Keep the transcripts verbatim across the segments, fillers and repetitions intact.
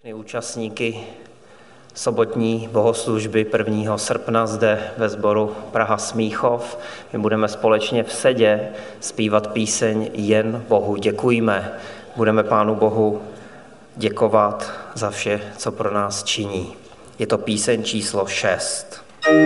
Účastníky sobotní bohoslužby prvního srpna zde ve sboru Praha Smíchov. My budeme společně v sedě zpívat píseň Jen Bohu děkujme. Budeme Pánu Bohu děkovat za vše, co pro nás činí. Je to píseň číslo šest.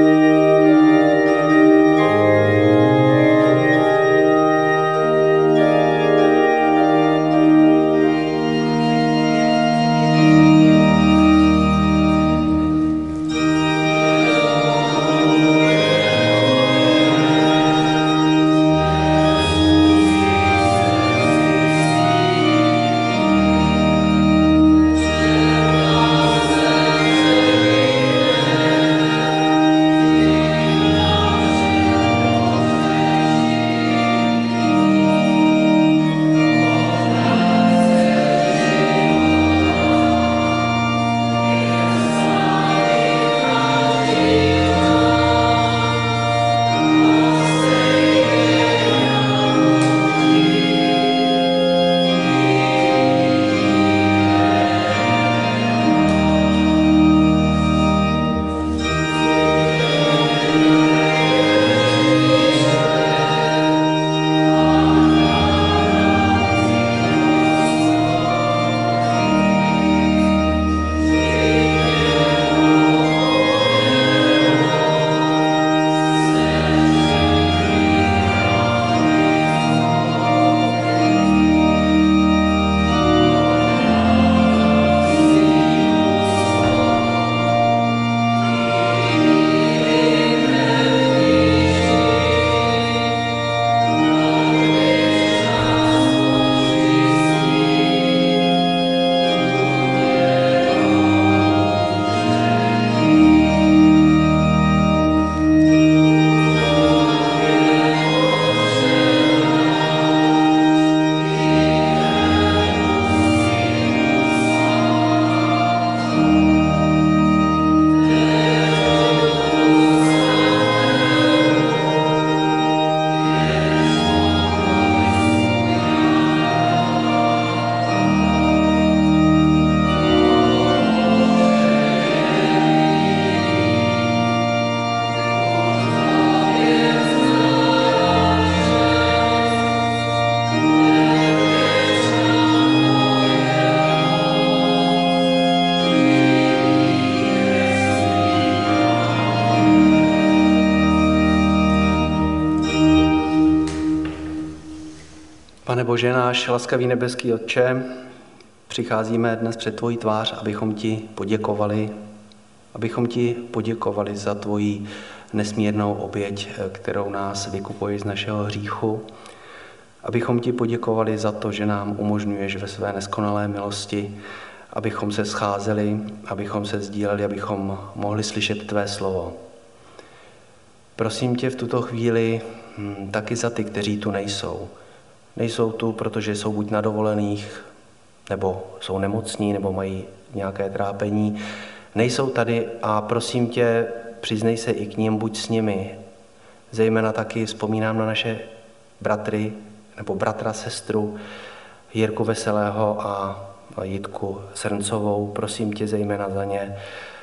Pane Bože, náš laskavý nebeský Otče, přicházíme dnes před tvoji tvář, abychom ti poděkovali, abychom ti poděkovali za tvoji nesmírnou oběť, kterou nás vykupuješ z našeho hříchu, abychom ti poděkovali za to, že nám umožňuješ ve své neskonalé milosti, abychom se scházeli, abychom se sdíleli, abychom mohli slyšet tvé slovo. Prosím tě v tuto chvíli hm, taky za ty, kteří tu nejsou. Nejsou tu, protože jsou buď na dovolených, nebo jsou nemocní, nebo mají nějaké trápení. Nejsou tady a prosím tě, přiznej se i k nim, buď s nimi. Zejména taky vzpomínám na naše bratry, nebo bratra, sestru, Jirku Veselého a Jitku Srncovou. Prosím tě zejména za ně.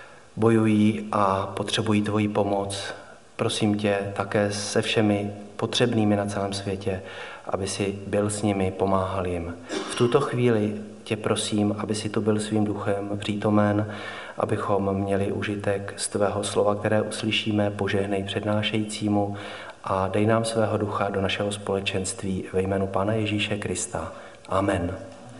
Bojují a potřebují tvoji pomoc. Prosím tě také se všemi potřebnými na celém světě, aby si byl s nimi, pomáhal jim. V tuto chvíli tě prosím, aby si tu byl svým duchem přítomen, abychom měli užitek z tvého slova, které uslyšíme, požehnej přednášejícímu a dej nám svého ducha do našeho společenství ve jménu Pána Ježíše Krista. Amen.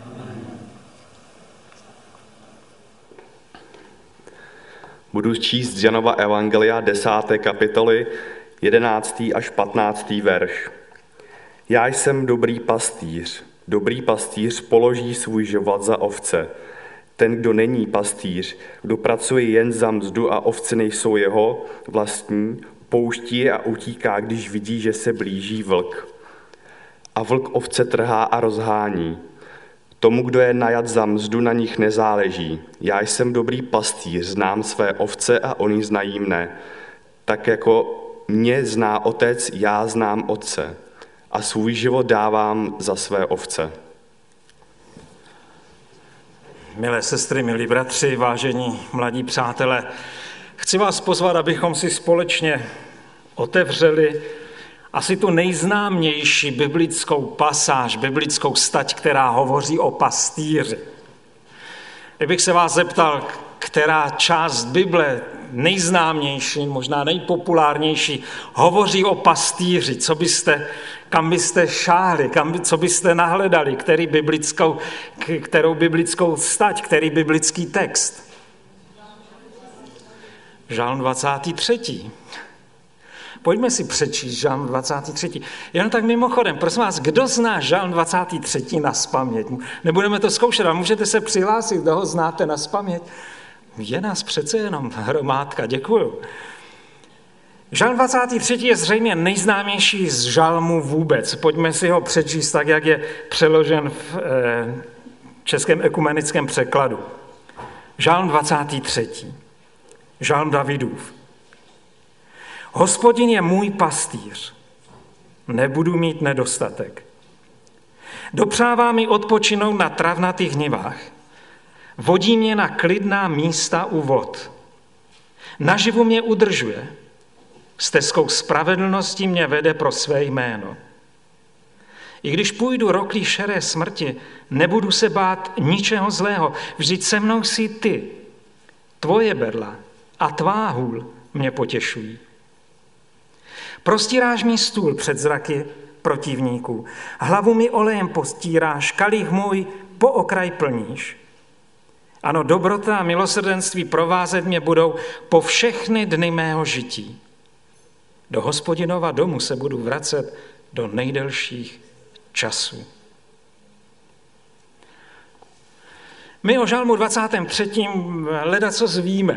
Budu číst z Janova evangelia desáté kapitoly, jedenáctý až patnáctý verš. Já jsem dobrý pastýř. Dobrý pastýř položí svůj život za ovce. Ten, kdo není pastýř, kdo pracuje jen za mzdu a ovce nejsou jeho vlastní, pouští je a utíká, když vidí, že se blíží vlk. A vlk ovce trhá a rozhání. Tomu, kdo je najat za mzdu, na nich nezáleží. Já jsem dobrý pastýř, znám své ovce a oni znají mne. Tak jako mě zná otec, já znám otce. A svůj život dávám za své ovce. Milé sestry, milí bratři, vážení mladí přátelé, chci vás pozvat, abychom si společně otevřeli asi tu nejznámější biblickou pasáž, biblickou stať, která hovoří o pastýři. Kdybych se vás zeptal, která část Bible nejznámější, možná nejpopulárnější, hovoří o pastýři, co byste, kam byste šáhli, kam, co byste nahledali, který biblickou, kterou biblickou stať, který biblický text. Žalm dvacátý třetí. Pojďme si přečíst Žalm dvacátý třetí. Jen tak mimochodem, prosím vás, kdo zná Žalm dvacátý třetí nazpaměť? Nebudeme to zkoušet, ale můžete se přihlásit, kdo ho znáte nazpaměť. Je nás přece jenom hromádka, děkuju. Žalm dvacátý třetí je zřejmě nejznámější z žalmů vůbec. Pojďme si ho přečíst tak, jak je přeložen v eh, českém ekumenickém překladu. Žalm dvacátý třetí. Žalm Davidův. Hospodin je můj pastýř, nebudu mít nedostatek. Dopřává mi odpočinout na travnatých nivách. Vodí mě na klidná místa u vod. Naživu mě udržuje. Stezkou spravedlnosti mě vede pro své jméno. I když půjdu roklí šeré smrti, nebudu se bát ničeho zlého. Vždyť se mnou jsi ty. Tvoje berla a tvá hůl mě potěšují. Prostíráš mi stůl před zraky protivníků. Hlavu mi olejem postíráš, kalich můj po okraj plníš. Ano, dobrota a milosrdenství provázet mě budou po všechny dny mého žití. Do Hospodinova domu se budu vracet do nejdelších časů. My o Žalmu dvacátém třetím ledacos víme.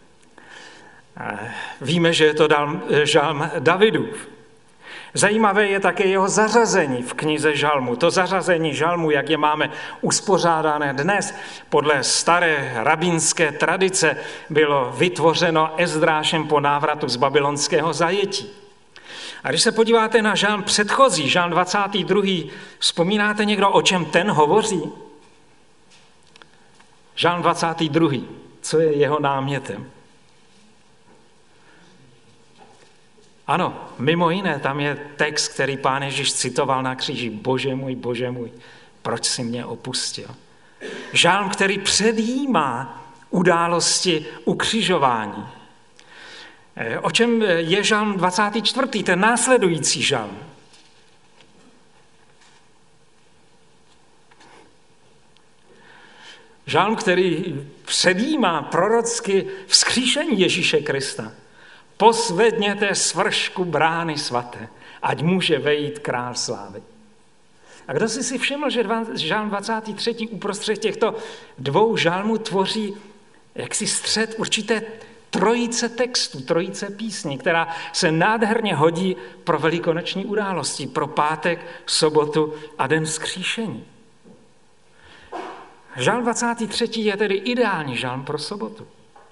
Víme, že je to žalm Davidův. Zajímavé je také jeho zařazení v knize žalmu. To zařazení žalmu, jak je máme uspořádané dnes, podle staré rabínské tradice bylo vytvořeno Ezdrášem po návratu z babylonského zajetí. A když se podíváte na žalm předchozí, žalm dvacátý druhý, vzpomínáte někdo, o čem ten hovoří? Žalm dvacátý druhý, co je jeho námětem? Ano, mimo jiné, tam je text, který Pán Ježíš citoval na kříži. Bože můj, Bože můj, proč jsi mě opustil? Žálm, který předjímá události ukřižování. O čem je žálm dvacátý čtvrtý, ten následující žálm? Žálm, který předjímá prorocky vzkříšení Ježíše Krista. Posvedněte svršku brány svaté, ať může vejít král slávy. A kdo si si všiml, že žálm dvacátý třetí uprostřed těchto dvou žálmů tvoří jaksi střed určité trojice textů, trojice písní, která se nádherně hodí pro velikonoční události, pro pátek, sobotu a den vzkříšení. Žálm dvacátý třetí je tedy ideální žálm pro sobotu.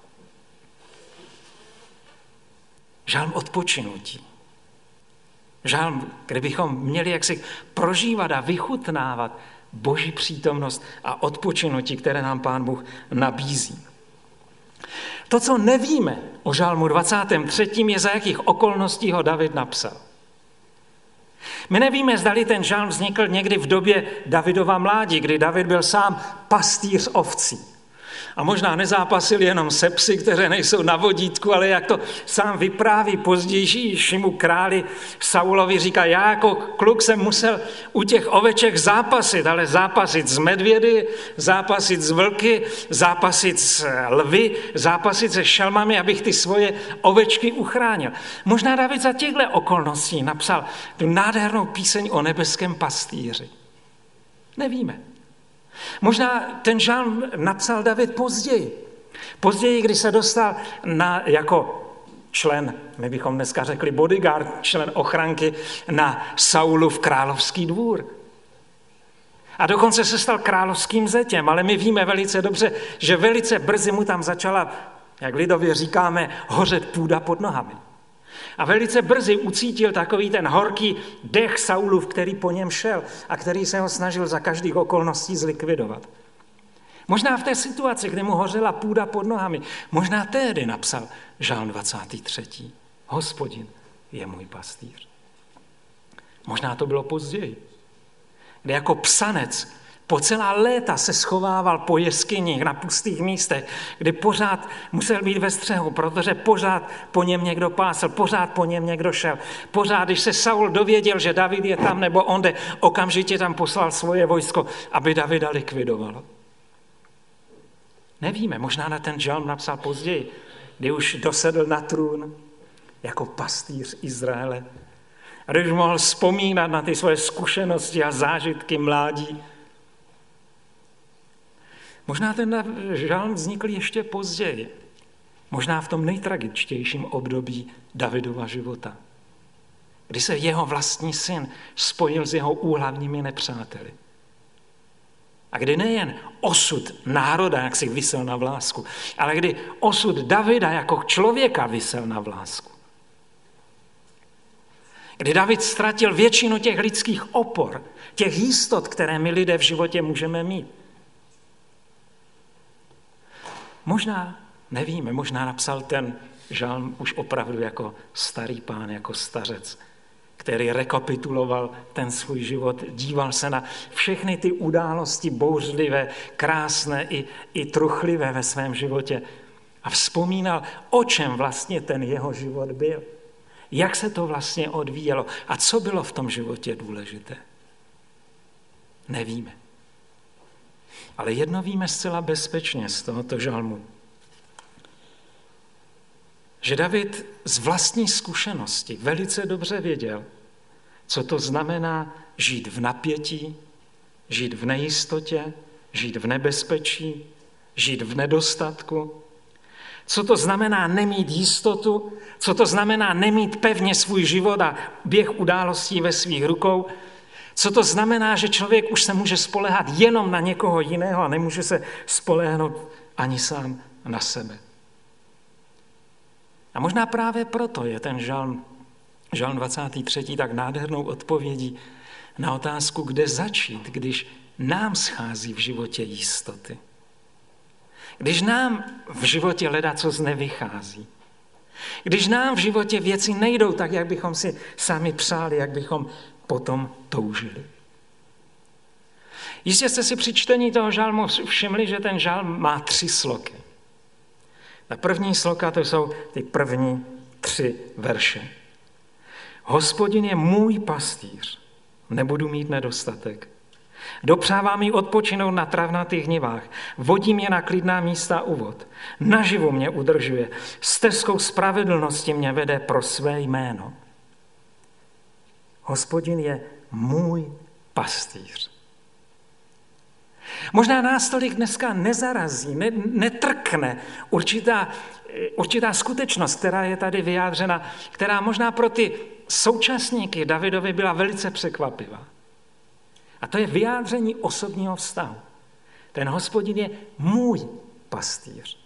Žálm odpočinutí. Žálm, kde bychom měli jaksi prožívat a vychutnávat Boží přítomnost a odpočinutí, které nám Pán Bůh nabízí. To, co nevíme o žálmu dvacátém třetím je, za jakých okolností ho David napsal. My nevíme, zdali ten žálm vznikl někdy v době Davidova mládí, kdy David byl sám pastýř ovcí. A možná nezápasil jenom se psy, které nejsou na vodítku, ale jak to sám vypráví pozdějšímu králi Saulovi, říká, já jako kluk jsem musel u těch oveček zápasit, ale zápasit s medvědy, zápasit s vlky, zápasit s lvy, zápasit se šelmami, abych ty svoje ovečky uchránil. Možná David za těchto okolností napsal tu nádhernou píseň o nebeském pastýři. Nevíme. Možná ten žálm napsal David později. Později, když se dostal na, jako člen, my bychom dneska řekli bodyguard, člen ochranky na Saulův královský dvůr. A dokonce se stal královským zetěm, ale my víme velice dobře, že velice brzy mu tam začala, jak lidově říkáme, hořet půda pod nohami. A velice brzy ucítil takový ten horký dech Saulův, který po něm šel a který se ho snažil za každých okolností zlikvidovat. Možná v té situaci, kdy mu hořela půda pod nohami, možná tehdy napsal žálm dvacátý třetí. Hospodin je můj pastýř. Možná to bylo později, kdy jako psanec po celá léta se schovával po jeskyních na pustých místech, kdy pořád musel být ve střehu, protože pořád po něm někdo pásl, pořád po něm někdo šel. Pořád, když se Saul dověděl, že David je tam nebo onde, okamžitě tam poslal svoje vojsko, aby Davida likvidovalo. Nevíme, možná na ten žalm napsal později, kdy už dosedl na trůn jako pastýř Izraele. A když mohl vzpomínat na ty svoje zkušenosti a zážitky mládí. Možná ten žalm vznikl ještě později. Možná v tom nejtragičtějším období Davidova života. Kdy se jeho vlastní syn spojil s jeho úhlavními nepřáteli. A kdy nejen osud národa, jak si visel na vlásku, ale kdy osud Davida jako člověka visel na vlásku. Kdy David ztratil většinu těch lidských opor, těch jistot, které my lidé v životě můžeme mít. Možná, nevíme, možná napsal ten žalm už opravdu jako starý pán, jako stařec, který rekapituloval ten svůj život, díval se na všechny ty události bouřlivé, krásné i, i truchlivé ve svém životě a vzpomínal, o čem vlastně ten jeho život byl. Jak se to vlastně odvíjelo a co bylo v tom životě důležité. Nevíme. Ale jedno víme zcela bezpečně z tohoto žalmu. Že David z vlastní zkušenosti velice dobře věděl, co to znamená žít v napětí, žít v nejistotě, žít v nebezpečí, žít v nedostatku, co to znamená nemít jistotu, co to znamená nemít pevně svůj život a běh událostí ve svých rukou, co to znamená, že člověk už se může spoléhat jenom na někoho jiného a nemůže se spoléhnout ani sám na sebe. A možná právě proto je ten žalm, žalm dvacátý třetí tak nádhernou odpovědí na otázku, kde začít, když nám schází v životě jistoty. Když nám v životě ledacos nevychází. Když nám v životě věci nejdou tak, jak bychom si sami přáli, jak bychom potom toužili. Jistě jste si při čtení toho žalmu všimli, že ten žalm má tři sloky. Ta první sloka to jsou ty první tři verše. Hospodin je můj pastýř, nebudu mít nedostatek. Dopřává mi odpočinout na travnatých nivách, vodí mě na klidná místa u vod, naživu mě udržuje, stezkou spravedlnosti mě vede pro své jméno. Hospodin je můj pastýř. Možná nás tolik dneska nezarazí, ne, netrkne určitá, určitá skutečnost, která je tady vyjádřena, která možná pro ty současníky Davidovi byla velice překvapivá. A to je vyjádření osobního vztahu. Ten Hospodin je můj pastýř.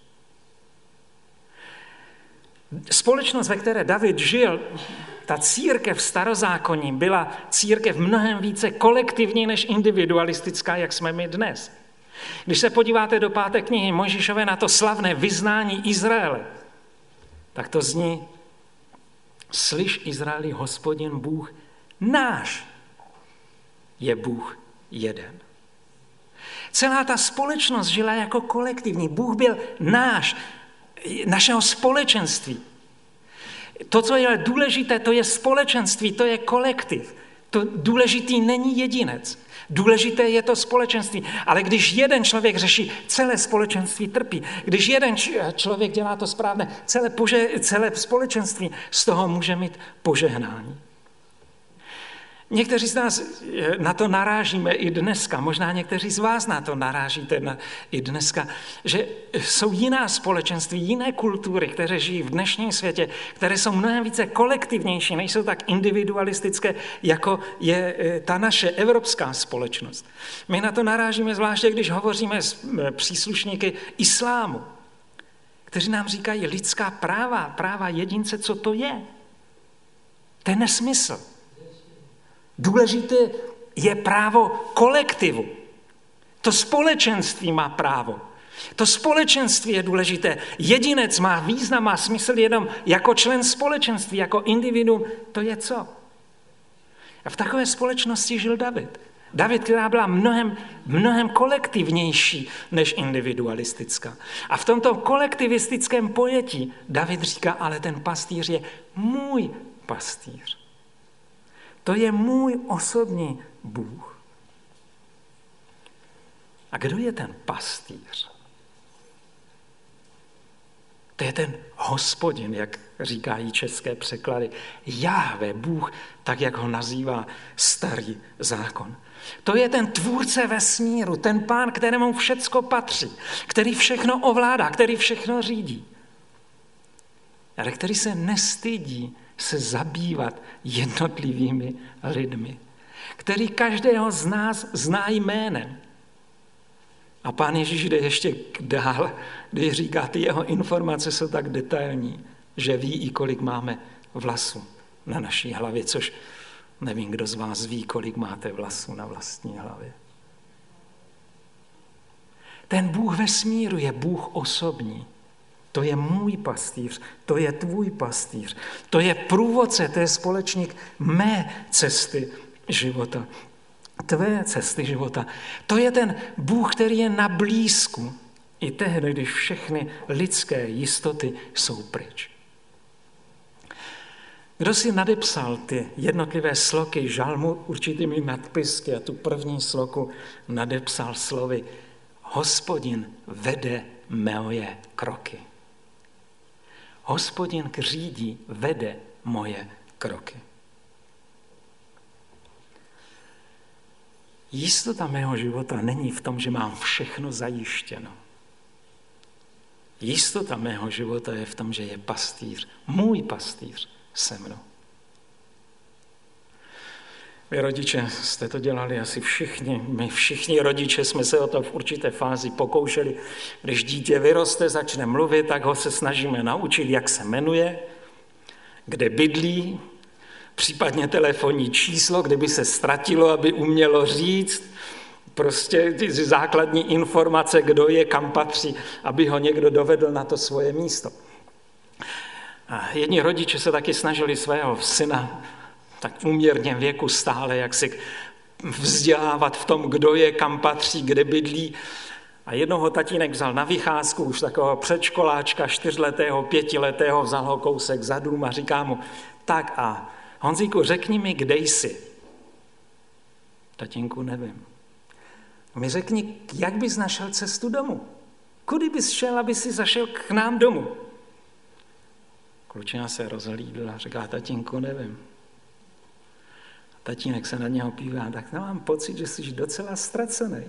Společnost, ve které David žil, ta církev starozákonní, byla církev mnohem více kolektivní než individualistická, jak jsme my dnes. Když se podíváte do páté knihy Mojžíšové na to slavné vyznání Izraele, tak to zní: Slyš, Izraeli, Hospodin Bůh náš je Bůh jeden. Celá ta společnost žila jako kolektivní. Bůh byl náš, našeho společenství. To, co je důležité, to je společenství, to je kolektiv. To důležitý není jedinec. Důležité je to společenství. Ale když jeden člověk řeší, celé společenství trpí. Když jeden člověk dělá to správné, celé, pože, celé společenství z toho může mít požehnání. Někteří z nás na to narážíme i dneska, možná někteří z vás na to narážíte na, i dneska, že jsou jiná společenství, jiné kultury, které žijí v dnešním světě, které jsou mnohem více kolektivnější, nejsou tak individualistické, jako je ta naše evropská společnost. My na to narážíme zvláště, když hovoříme s příslušníky islámu, kteří nám říkají lidská práva, práva jedince, co to je. To je nesmysl. Důležité je právo kolektivu. To společenství má právo. To společenství je důležité. Jedinec má význam, má smysl jenom jako člen společenství, jako individuum. To je co? A v takové společnosti žil David. David, která byla mnohem, mnohem kolektivnější než individualistická. A v tomto kolektivistickém pojetí David říká, ale ten pastýř je můj pastýř. To je můj osobní Bůh. A kdo je ten pastýř? To je ten Hospodin, jak říkají české překlady. Jahve, Bůh, tak jak ho nazývá starý zákon. To je ten tvůrce vesmíru, ten pán, kterému všecko patří, který všechno ovládá, který všechno řídí. Ale který se nestydí se zabývat jednotlivými lidmi, který každého z nás zná jménem. A pán Ježíš jde ještě dál, když říká, ty jeho informace jsou tak detailní, že ví i kolik máme vlasů na naší hlavě, což nevím, kdo z vás ví, kolik máte vlasů na vlastní hlavě. Ten Bůh vesmíru je Bůh osobní. To je můj pastýř, to je tvůj pastýř, to je průvodce, to je společník mé cesty života. Tvé cesty života. To je ten Bůh, který je na blízku. I tehdy, když všechny lidské jistoty jsou pryč. Kdo si nadepsal ty jednotlivé sloky žalmu určitými nadpisky a tu první sloku nadepsal slovy Hospodin vede moje kroky. Hospodin řídí, vede moje kroky. Jistota mého života není v tom, že mám všechno zajištěno. Jistota mého života je v tom, že je pastýř, můj pastýř se mnou. Vy rodiče jste to dělali asi všichni. My všichni rodiče jsme se o to v určité fázi pokoušeli. Když dítě vyroste, začne mluvit, tak ho se snažíme naučit, jak se jmenuje, kde bydlí, případně telefonní číslo, kde by se ztratilo, aby umělo říct, prostě ty základní informace, kdo je, kam patří, aby ho někdo dovedl na to svoje místo. A jedni rodiče se taky snažili svého syna tak v úměrném věku stále, jak si vzdělávat v tom, kdo je, kam patří, kde bydlí. A jednoho tatínek vzal na vycházku, už takového předškoláčka, čtyřletého, pětiletého, vzal ho kousek za dům a říká mu, tak a Honzíku, řekni mi, kde jsi. Tatínku, nevím. Mi řekni, jak bys našel cestu domů? Kudy bys šel, aby si zašel k nám domů? Klučina se rozhlídl a říká, tatínku, nevím. Tatínek se na něho pívá, tak mám pocit, že jsi docela ztracený.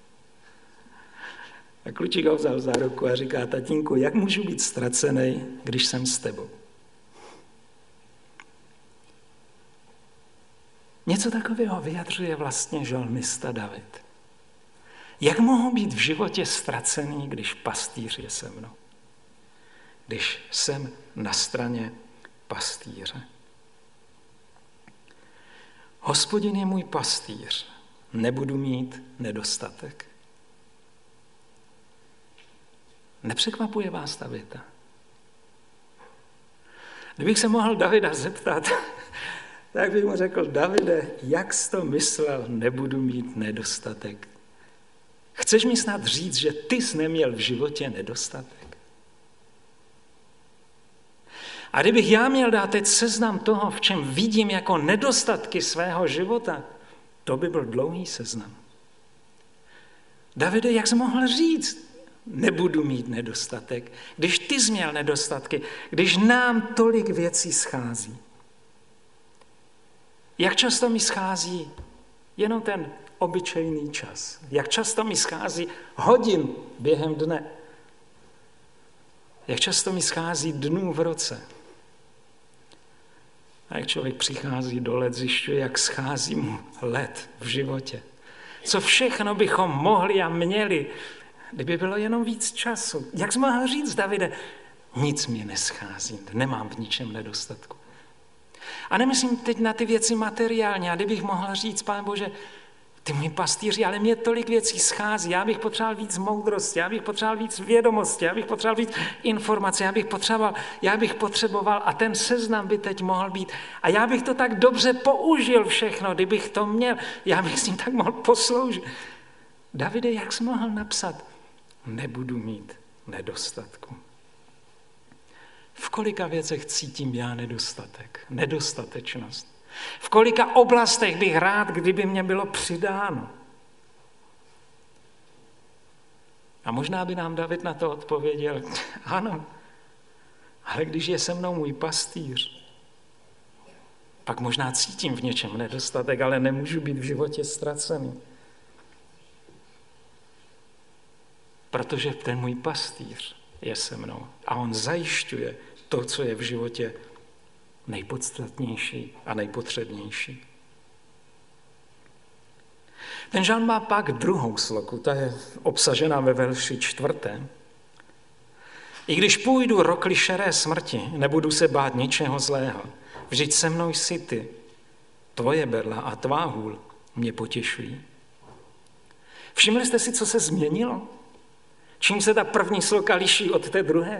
A klučík ho vzal za ruku a říká, tatínku, jak můžu být ztracený, když jsem s tebou? Něco takového vyjadřuje vlastně žalmista David. Jak mohu být v životě ztracený, když pastýř je se mnou? Když jsem na straně pastýře. Hospodin je můj pastýř, nebudu mít nedostatek. Nepřekvapuje vás ta věta? Kdybych se mohl Davida zeptat, tak bych mu řekl, Davide, jak jsi to myslel, nebudu mít nedostatek? Chceš mi snad říct, že ty jsi neměl v životě nedostatek? A kdybych já měl dát teď seznam toho, v čem vidím jako nedostatky svého života, to by byl dlouhý seznam. Davide, jak jsi mohl říct, nebudu mít nedostatek, když ty jsi měl nedostatky, když nám tolik věcí schází? Jak často mi schází jenom ten obyčejný čas? Jak často mi schází hodin během dne? Jak často mi schází dnů v roce? A jak člověk přichází do let, zjišťuje, jak schází mu let v životě. Co všechno bychom mohli a měli, kdyby bylo jenom víc času. Jak jsi mohl říct, Davide, nic mi neschází, nemám v ničem nedostatku. A nemyslím teď na ty věci materiální, a kdybych mohl říct, Pán Bože, Ty můj pastýři, ale mě tolik věcí schází, já bych potřeboval víc moudrosti, já bych potřeboval víc vědomosti, já bych potřeboval víc informací, já bych potřeboval, já bych potřeboval a ten seznam by teď mohl být. A já bych to tak dobře použil všechno, kdybych to měl, já bych s ním tak mohl posloužit. Davide, jak jsi mohl napsat? Nebudu mít nedostatku. V kolika věcech cítím já nedostatek, nedostatečnost? V kolika oblastech bych rád, kdyby mě bylo přidáno? A možná by nám David na to odpověděl, ano, ale když je se mnou můj pastýř, pak možná cítím v něčem nedostatek, ale nemůžu být v životě ztracený. Protože ten můj pastýř je se mnou a on zajišťuje to, co je v životě nejpodstatnější a nejpotřebnější. Ten žalm má pak druhou sloku, ta je obsažena ve verši čtvrtém. I když půjdu rokli šeré smrti, nebudu se bát ničeho zlého. Vždyť se mnou jsi ty, tvoje berla a tvá hůl mě potěšují. Všimli jste si, co se změnilo? Čím se ta první sloka liší od té druhé?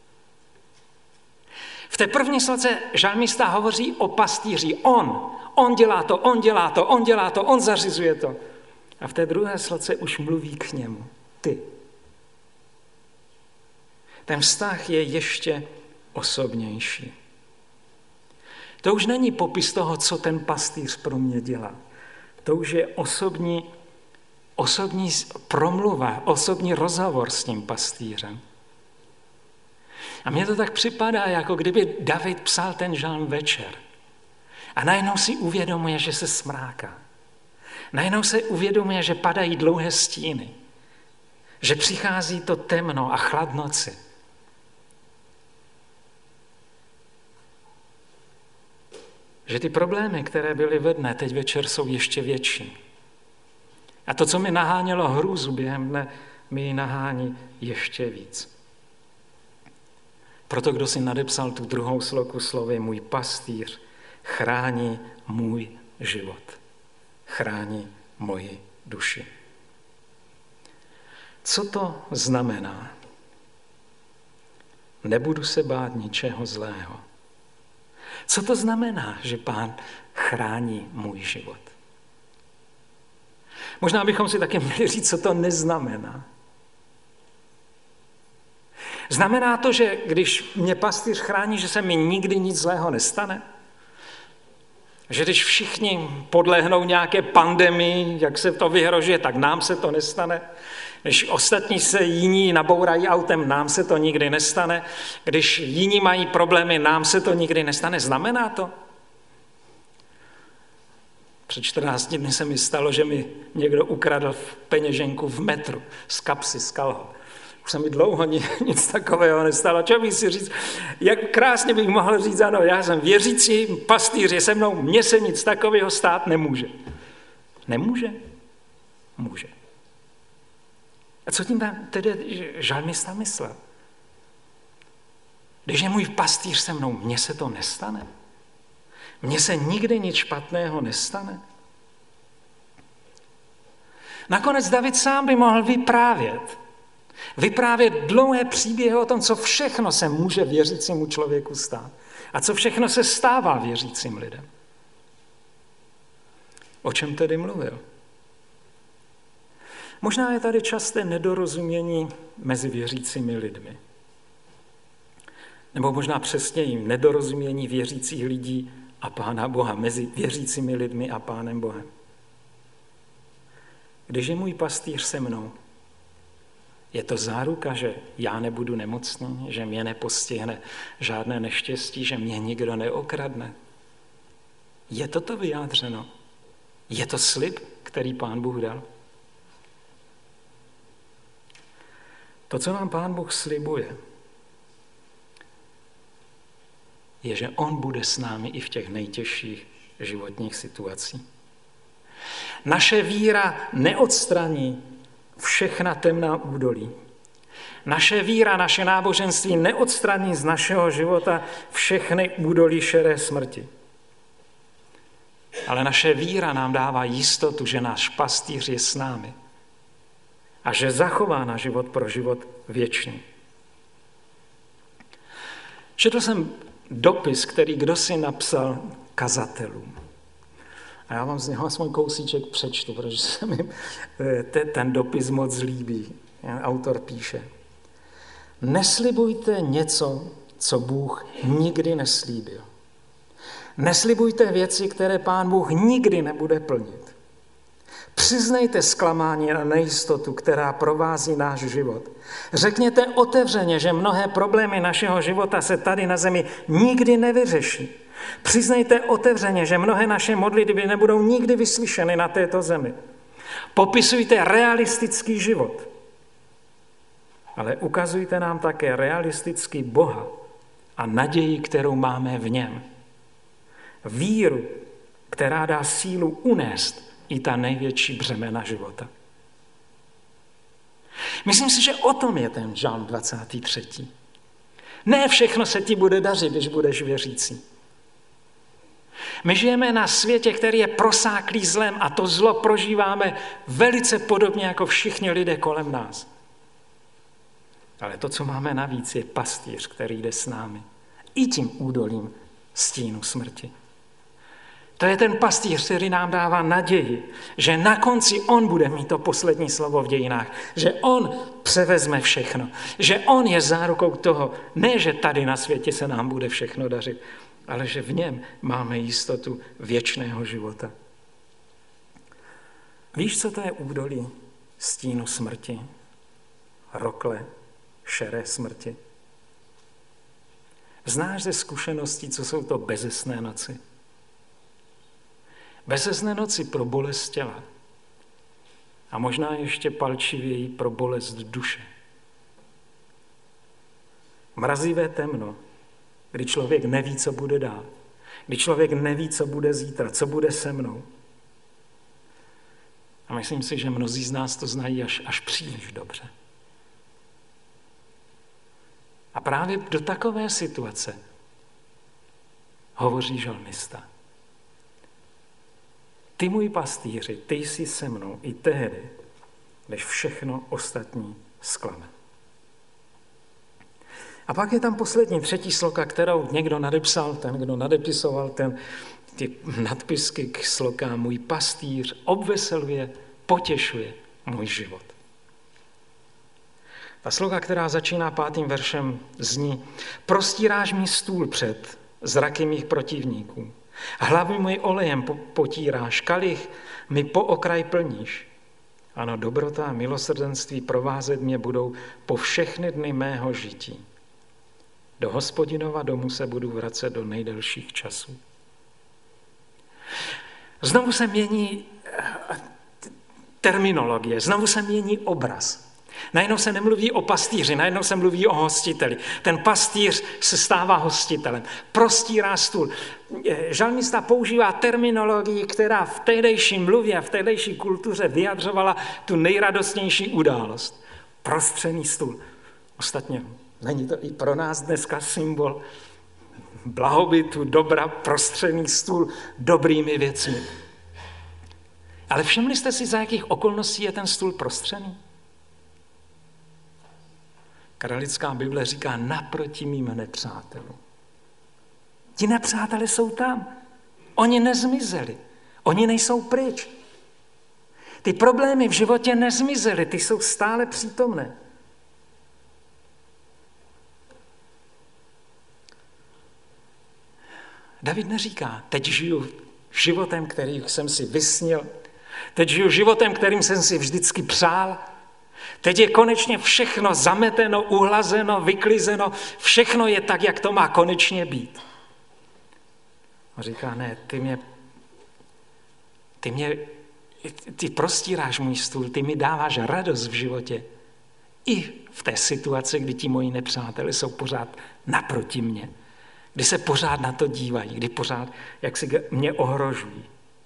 V té první sloce žalmista hovoří o pastýři. On, on dělá to, on dělá to, on dělá to, on zařizuje to. A v té druhé sloce už mluví k němu. Ty. Ten vztah je ještě osobnější. To už není popis toho, co ten pastýř pro mě dělá. To už je osobní, osobní promluva, osobní rozhovor s tím pastýřem. A mně to tak připadá, jako kdyby David psal ten žalm večer. A najednou si uvědomuje, že se smráká. Najednou se uvědomuje, že padají dlouhé stíny. Že přichází to temno a chlad noci. Že ty problémy, které byly ve dne, teď večer jsou ještě větší. A to, co mi nahánělo hrůzu během dne, mi ji nahání ještě víc. Proto, kdo si nadepsal tu druhou sloku slovy, můj pastýř chrání můj život. Chrání moji duši. Co to znamená? Nebudu se bát ničeho zlého. Co to znamená, že Pán chrání můj život? Možná bychom si taky měli říct, co to neznamená. Znamená to, že když mě pastýř chrání, že se mi nikdy nic zlého nestane? Že když všichni podlehnou nějaké pandemii, jak se to vyhrožuje, tak nám se to nestane? Když ostatní se jiní nabourají autem, nám se to nikdy nestane? Když jiní mají problémy, nám se to nikdy nestane? Znamená to? Před čtrnácti dny se mi stalo, že mi někdo ukradl peněženku v metru z kapsy, z kalhot. Už se mi dlouho nic takového nestalo. Čo bych si říct, jak krásně bych mohl říct, ano, já jsem věřící, pastýř je se mnou, mně se nic takového stát nemůže. Nemůže? Může. A co tím tam tedy žalmista myslel? Když je můj pastýř se mnou, mně se to nestane. Mně se nikdy nic špatného nestane. Nakonec David sám by mohl vyprávět. Vyprávět dlouhé příběhy o tom, co všechno se může věřícímu člověku stát. A co všechno se stává věřícím lidem. O čem tedy mluvil? Možná je tady časté nedorozumění mezi věřícími lidmi. Nebo možná přesněji nedorozumění věřících lidí a Pána Boha, mezi věřícími lidmi a Pánem Bohem. Když je můj pastýř se mnou, je to záruka, že já nebudu nemocný, že mě nepostihne žádné neštěstí, že mě nikdo neokradne. Je toto vyjádřeno? Je to slib, který Pán Bůh dal? To, co nám Pán Bůh slibuje, je, že on bude s námi i v těch nejtěžších životních situacích. Naše víra neodstraní všechna temná údolí. Naše víra, naše náboženství neodstraní z našeho života všechny údolí šeré smrti. ale naše víra nám dává jistotu, že náš pastýř je s námi a že zachová náš život pro život věčný. Četl jsem dopis, který kdosi napsal kazatelům. A já vám z něho aspoň kousíček přečtu, protože se mi ten dopis moc líbí. Autor píše: Neslibujte něco, co Bůh nikdy neslíbil. Neslibujte věci, které Pán Bůh nikdy nebude plnit. Přiznejte zklamání a nejistotu, která provází náš život. Řekněte otevřeně, že mnohé problémy našeho života se tady na zemi nikdy nevyřeší. Přiznejte otevřeně, že mnohé naše modlitby nebudou nikdy vyslyšeny na této zemi. Popisujte realistický život, ale ukazujte nám také realistický Boha a naději, kterou máme v něm. Víru, která dá sílu unést i ta největší břemena života. Myslím si, že o tom je ten žalm dvacátý třetí. Ne všechno se ti bude dařit, když budeš věřící. My žijeme na světě, který je prosáklý zlem a to zlo prožíváme velice podobně jako všichni lidé kolem nás. Ale to, co máme navíc, je pastýř, který jde s námi. I tím údolím stínu smrti. To je ten pastýř, který nám dává naději, že na konci on bude mít to poslední slovo v dějinách, že on převezme všechno, že on je zárukou toho, ne, že tady na světě se nám bude všechno dařit, ale že v něm máme jistotu věčného života. Víš, co to je údolí stínu smrti? Rokle, šeré smrti. Znáš ze zkušeností, co jsou to bezesné noci? Bezesné noci pro bolest těla a možná ještě palčivěji pro bolest duše. Mrazivé temno, kdy člověk neví, co bude dál, kdy člověk neví, co bude zítra, co bude se mnou. A myslím si, že mnozí z nás to znají až, až příliš dobře. A právě do takové situace hovoří žalmista. Ty, můj pastýři, ty jsi se mnou i tehdy, než všechno ostatní zklame. A pak je tam poslední, třetí sloka, kterou někdo nadepsal, ten, kdo nadepisoval ten, ty nadpisky k slokám. Můj pastýř obveseluje, potěšuje můj život. Ta sloka, která začíná pátým veršem, zní: Prostíráš mi stůl před zraky mých protivníků. Hlavu mi olejem potíráš, kalich mi po okraj plníš. Ano, dobrota a milosrdenství provázet mě budou po všechny dny mého žití. Do Hospodinova domu se budu vracet do nejdelších časů. Znovu se mění terminologie, znovu se mění obraz. Najednou se nemluví o pastýři, najednou se mluví o hostiteli. Ten pastýř se stává hostitelem. Prostírá stůl. Žalmista používá terminologii, která v tehdejší mluvě a v tehdejší kultuře vyjadřovala tu nejradostnější událost. Prostřený stůl. Ostatně není to i pro nás dneska symbol blahobytu, dobra, prostřený stůl dobrými věcmi. Ale všimli jste si, za jakých okolností je ten stůl prostřený? Kralická Bible říká naproti mým nepřátelům. Ti nepřátelé jsou tam. Oni nezmizeli. Oni nejsou pryč. Ty problémy v životě nezmizely, ty jsou stále přítomné. David neříká, teď žiju životem, který jsem si vysnil, teď žiju životem, kterým jsem si vždycky přál, teď je konečně všechno zameteno, uhlazeno, vyklizeno, všechno je tak, jak to má konečně být. A říká, ne, ty mě, ty mě, ty prostíráš můj stůl, ty mi dáváš radost v životě. I v té situaci, kdy ti moji nepřátelé jsou pořád naproti mně. Kdy se pořád na to dívají, kdy pořád, jak si mě ohrožují.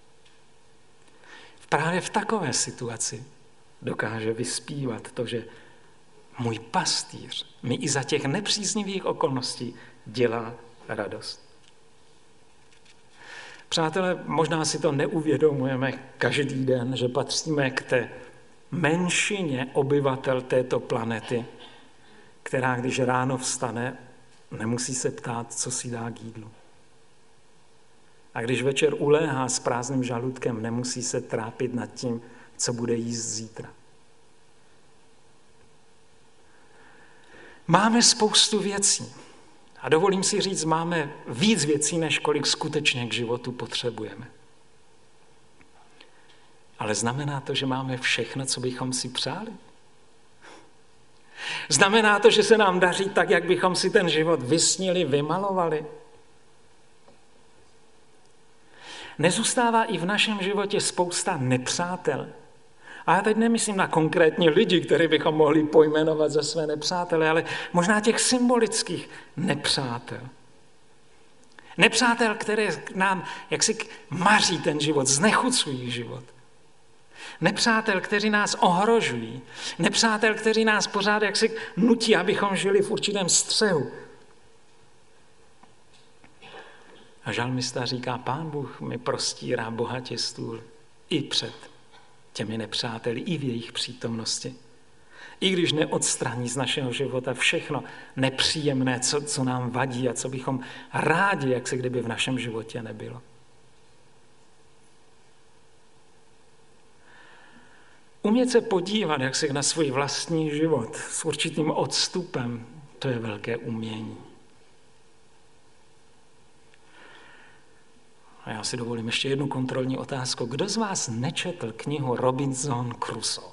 Právě v takové situaci dokáže vyspívat to, že můj pastýř mi i za těch nepříznivých okolností dělá radost. Přátelé, možná si to neuvědomujeme každý den, že patříme k té menšině obyvatel této planety, která když ráno vstane, nemusí se ptát, co si dá k jídlu. A když večer uléhá s prázdným žaludkem, nemusí se trápit nad tím, co bude jíst zítra. Máme spoustu věcí. A dovolím si říct, máme víc věcí, než kolik skutečně k životu potřebujeme. Ale znamená to, že máme všechno, co bychom si přáli? Znamená to, že se nám daří tak, jak bychom si ten život vysnili, vymalovali? Nezůstává i v našem životě spousta nepřátel. A já teď nemyslím na konkrétní lidi, které bychom mohli pojmenovat za své nepřátele, ale možná těch symbolických nepřátel. Nepřátel, které nám jaksi maří ten život, znechucují život. Nepřátel, kteří nás ohrožují. Nepřátel, kteří nás pořád jaksi nutí, abychom žili v určitém střehu. A žalmista říká, Pán Bůh mi prostírá bohatě stůl i před těmi nepřáteli, i v jejich přítomnosti. I když neodstraní z našeho života všechno nepříjemné, co, co nám vadí a co bychom rádi, jak se kdyby v našem životě nebylo. Umět se podívat, jak se na svůj vlastní život s určitým odstupem, to je velké umění. A já si dovolím ještě jednu kontrolní otázku. Kdo z vás nečetl knihu Robinson Crusoe?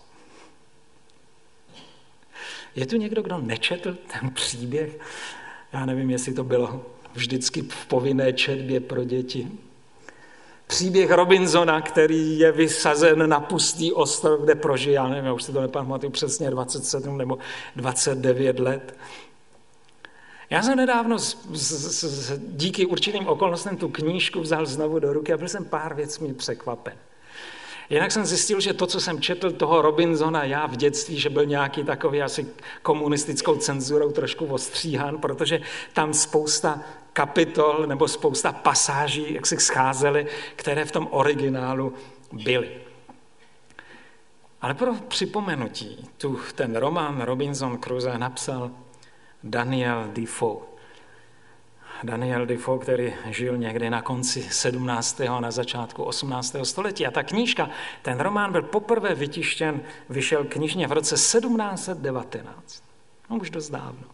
Je tu někdo, kdo nečetl ten příběh? Já nevím, jestli to bylo vždycky v povinné četbě pro děti. Příběh Robinsona, který je vysazen na pustý ostrov, kde prožije, já nevím, já už si to nepamatuju přesně, dvacet sedm nebo dvacet devět let. Já jsem nedávno z, z, z, díky určitým okolnostem tu knížku vzal znovu do ruky a byl jsem pár věcmi překvapen. Jinak jsem zjistil, že to, co jsem četl toho Robinsona já v dětství, že byl nějaký takový asi komunistickou cenzurou trošku ostříhan, protože tam spousta kapitol nebo spousta pasáží, jak se scházely, které v tom originálu byly. Ale pro připomenutí, tu ten román Robinson Crusoe napsal Daniel Defoe. Daniel Defoe, který žil někdy na konci sedmnáctého a na začátku osmnáctého století. A ta knížka, ten román byl poprvé vytištěn, vyšel knižně v roce sedmnáct set devatenáct. No už dost dávno.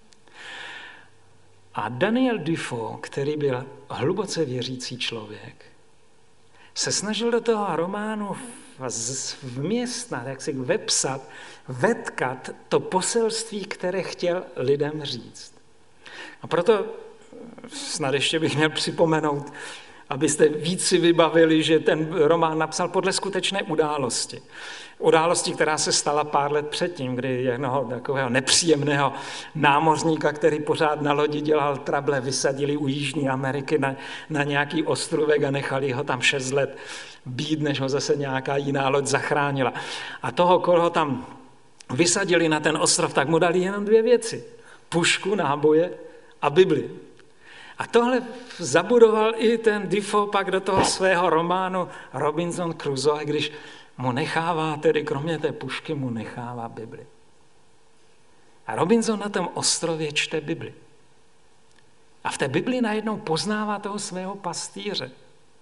A Daniel Defoe, který byl hluboce věřící člověk, se snažil do toho románu vměstnat, jak si vepsat, vetkat to poselství, které chtěl lidem říct. A proto snad ještě bych měl připomenout, abyste víc si vybavili, že ten román napsal podle skutečné události. Události, která se stala pár let předtím, kdy jednoho takového nepříjemného námořníka, který pořád na lodi dělal trable, vysadili u Jižní Ameriky na, na nějaký ostrůvek a nechali ho tam šest let být, než ho zase nějaká jiná loď zachránila. A toho, koho ho tam vysadili na ten ostrov, tak mu dali jenom dvě věci. Pušku, náboje a Bibli. A tohle zabudoval i ten Defoe pak do toho svého románu Robinson Crusoe, když mu nechává, tedy kromě té pušky, mu nechává Bibli. A Robinson na tom ostrově čte Bibli. A v té Bibli najednou poznává toho svého pastýře.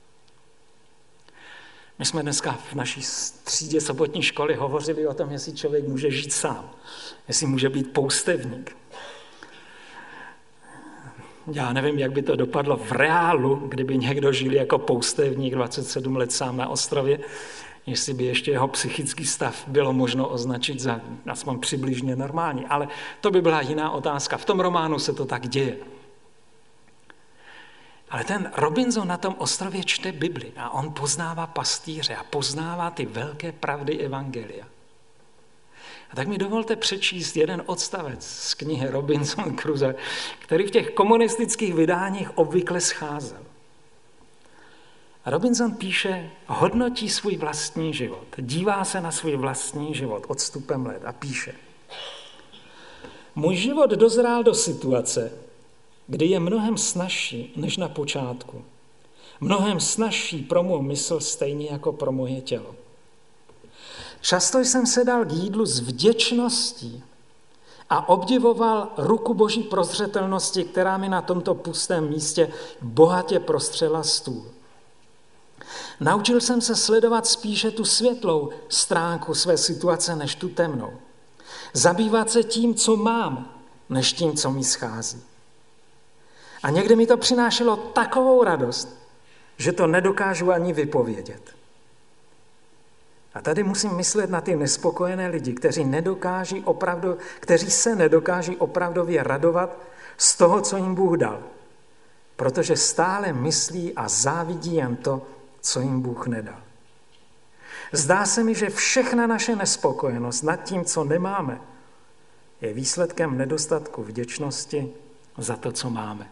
My jsme dneska v naší třídě sobotní školy hovořili o tom, jestli člověk může žít sám, jestli může být poustevník. Já nevím, jak by to dopadlo v reálu, kdyby někdo žil jako poustevník dvacet sedm let sám na ostrově, jestli by ještě jeho psychický stav bylo možno označit za aspoň přibližně normální. Ale to by byla jiná otázka. V tom románu se to tak děje. Ale ten Robinson na tom ostrově čte Bibli a on poznává pastýře a poznává ty velké pravdy evangelia. A tak mi dovolte přečíst jeden odstavec z knihy Robinson Crusoe, který v těch komunistických vydáních obvykle scházel. A Robinson píše, hodnotí svůj vlastní život, dívá se na svůj vlastní život odstupem let a píše: Můj život dozrál do situace, kdy je mnohem snazší než na počátku. Mnohem snazší pro mou mysl stejně jako pro moje tělo. Často jsem se dal k jídlu s vděčností a obdivoval ruku Boží prozřetelnosti, která mi na tomto pustém místě bohatě prostřela stůl. Naučil jsem se sledovat spíše tu světlou stránku své situace, než tu temnou. Zabývat se tím, co mám, než tím, co mi schází. A někdy mi to přinášelo takovou radost, že to nedokážu ani vypovědět. A tady musím myslet na ty nespokojené lidi, kteří, nedokáží opravdu, kteří se nedokáží opravdově radovat z toho, co jim Bůh dal. Protože stále myslí a závidí jen to, co jim Bůh nedal. Zdá se mi, že všechna naše nespokojenost nad tím, co nemáme, je výsledkem nedostatku vděčnosti za to, co máme.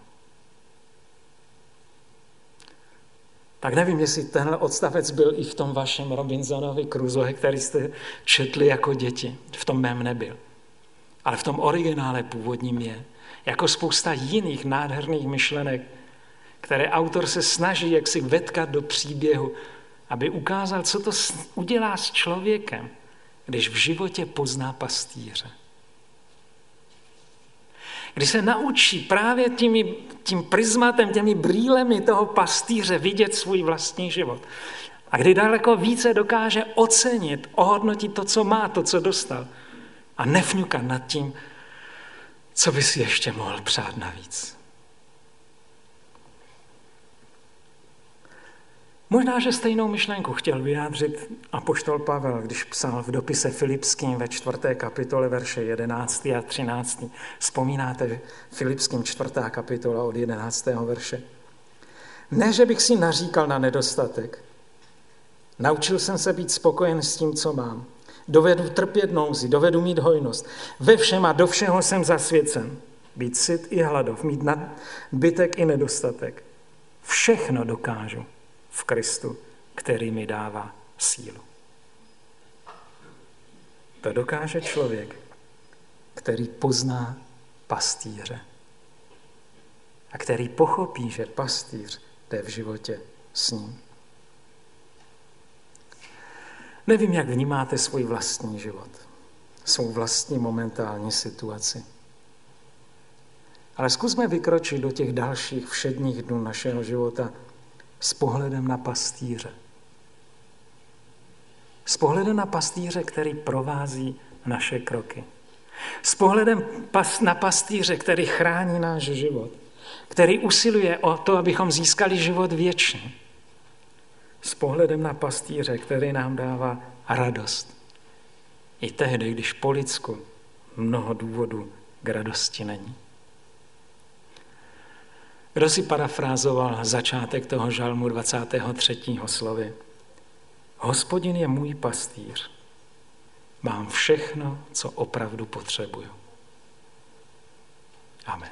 Tak nevím, jestli tenhle odstavec byl i v tom vašem Robinsonovi Crusoe, který jste četli jako děti. V tom mém nebyl. Ale v tom originále původním je. Jako spousta jiných nádherných myšlenek, které autor se snaží jaksi vetkat do příběhu, aby ukázal, co to udělá s člověkem, když v životě pozná pastýře. Když se naučí právě těmi, tím prismatem, těmi brýlemi toho pastýře vidět svůj vlastní život. A kdy daleko více dokáže ocenit, ohodnotit to, co má, to, co dostal. A nefňukat nad tím, co by si ještě mohl přát navíc. Možná, že stejnou myšlenku chtěl vyjádřit apoštol Pavel, když psal v dopise Filipským ve čtvrté kapitole verše jedenáctý a třináctý. Vzpomínáte Filipským čtvrtá kapitola od jedenáctého verše. Ne, že bych si naříkal na nedostatek. Naučil jsem se být spokojen s tím, co mám. Dovedu trpět nouzi, dovedu mít hojnost. Ve všem a do všeho jsem zasvěcen. Být syt i hladov, mít nadbytek i nedostatek. Všechno dokážu v Kristu, který mi dává sílu. To dokáže člověk, který pozná pastýře a který pochopí, že pastýř jde v životě s ním. Nevím, jak vnímáte svůj vlastní život, svou vlastní momentální situaci. Ale zkusme vykročit do těch dalších všedních dnů našeho života s pohledem na pastýře. S pohledem na pastýře, který provází naše kroky. S pohledem na pastýře, který chrání náš život. Který usiluje o to, abychom získali život věčný. S pohledem na pastýře, který nám dává radost. I tehdy, když po lidsku mnoho důvodů k radosti není. Kdo si parafrázoval začátek toho žalmu dvacátého třetího slovy? Hospodin je můj pastýř. Mám všechno, co opravdu potřebuju. Amen.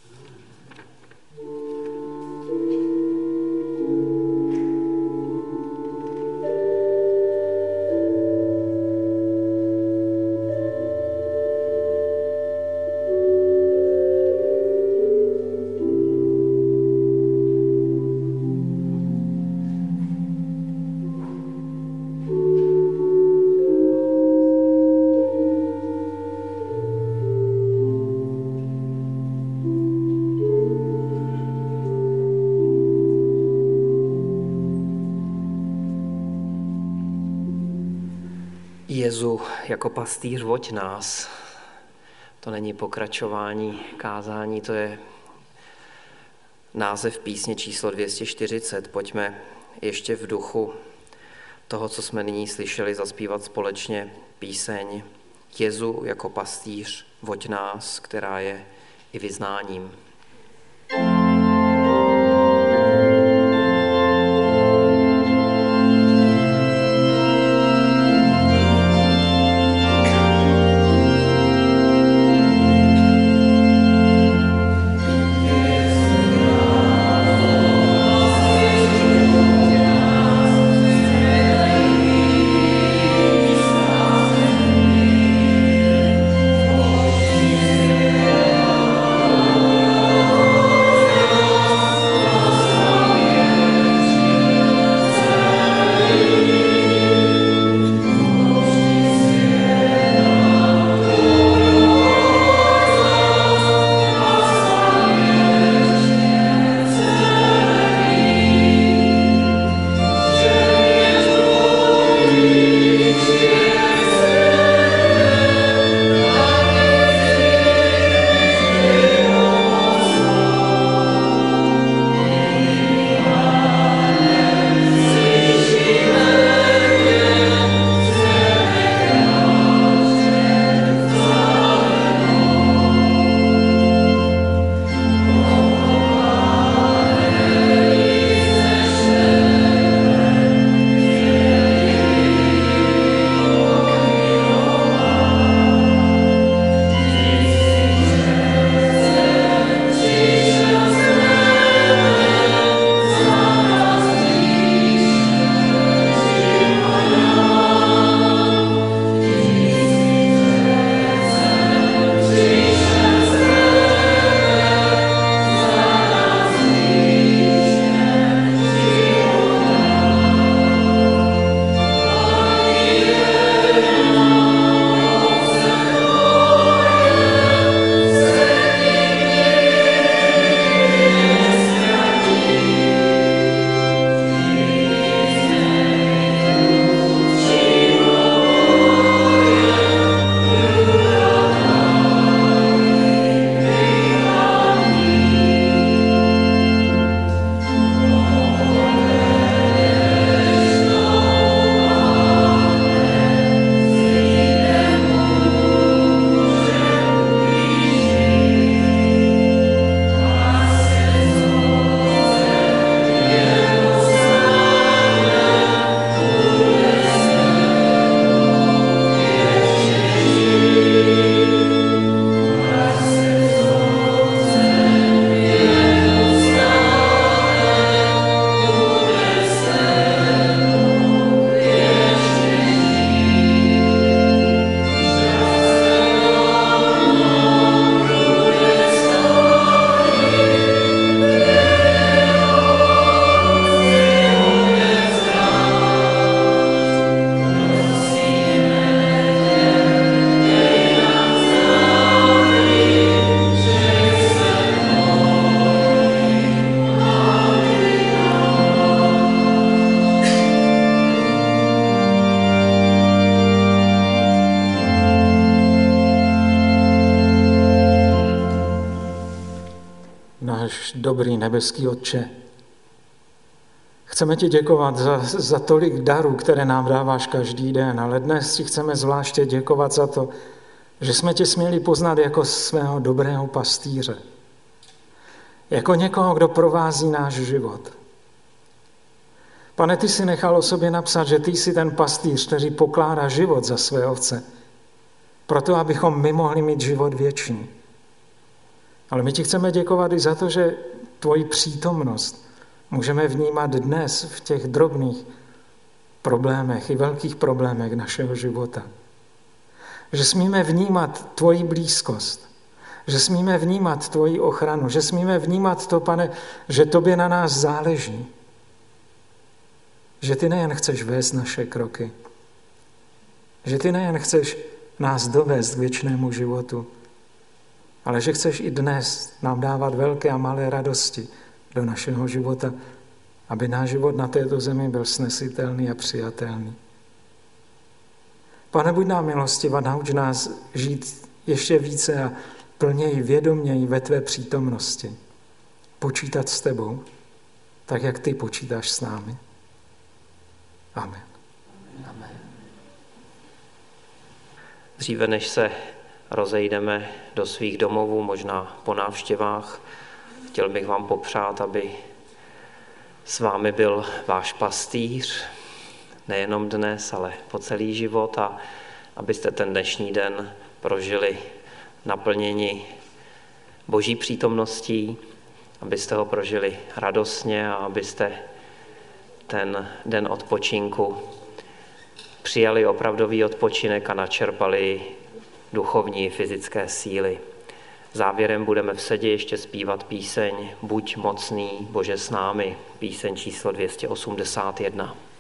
Jezu, jako pastýř voď nás. To není pokračování kázání, to je název písně číslo dvě stě čtyřicet. Pojďme ještě v duchu toho, co jsme nyní slyšeli, zaspívat společně píseň Jezu, jako pastýř voď nás, která je i vyznáním. Oh, náš dobrý nebeský Otče. Chceme ti děkovat za, za tolik darů, které nám dáváš každý den, ale dnes ti chceme zvláště děkovat za to, že jsme tě směli poznat jako svého dobrého pastýře. Jako někoho, kdo provází náš život. Pane, ty jsi nechal o sobě napsat, že ty jsi ten pastýř, který pokládá život za své ovce. Proto, abychom my mohli mít život věčný. Ale my ti chceme děkovat i za to, že tvoji přítomnost můžeme vnímat dnes v těch drobných problémech i velkých problémech našeho života. Že smíme vnímat tvoji blízkost, že smíme vnímat tvoji ochranu, že smíme vnímat to, Pane, že tobě na nás záleží. Že ty nejen chceš vést naše kroky, že ty nejen chceš nás dovést k věčnému životu, ale že chceš i dnes nám dávat velké a malé radosti do našeho života, aby náš život na této zemi byl snesitelný a přijatelný. Pane, buď nám milostiv a nauč nás žít ještě více a plněji, vědoměji ve tvé přítomnosti. Počítat s tebou, tak jak ty počítáš s námi. Amen. Amen. Dříve než se rozejdeme do svých domovů, možná po návštěvách, chtěl bych vám popřát, aby s vámi byl váš pastýř, nejenom dnes, ale po celý život, a abyste ten dnešní den prožili naplněni Boží přítomností, abyste ho prožili radostně a abyste ten den odpočinku přijali opravdový odpočinek a načerpali duchovní fyzické síly. Závěrem budeme v sedě ještě zpívat píseň Buď mocný, Bože s námi, píseň číslo dvě stě osmdesát jedna.